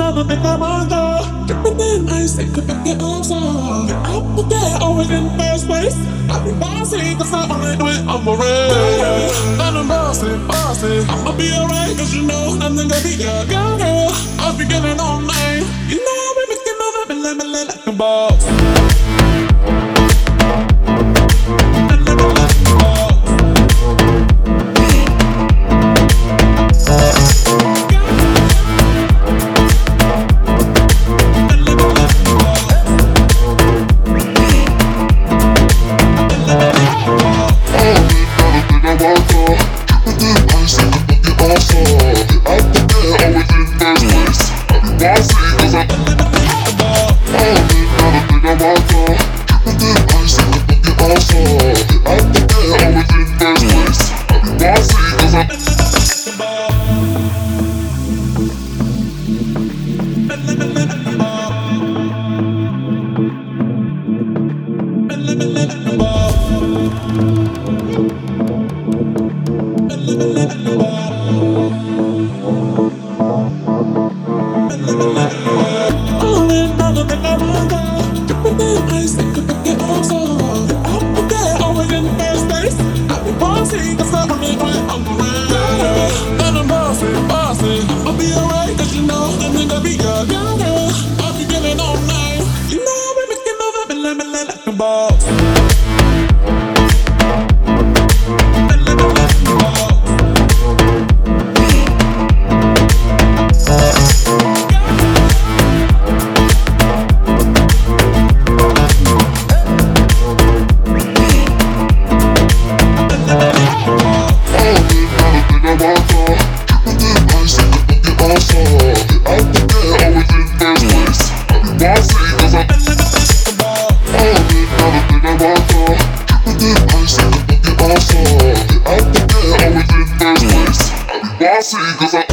never think I'm under. Everything I say could be your answer. I would get always in first place. I be bossy, cause I only do it on my way. And I'm bossy, bossy. I'ma be alright, cause you know nothing gonna be your girl. I'll be getting all night. You know I'll be making love up and let me like a boss. Cause I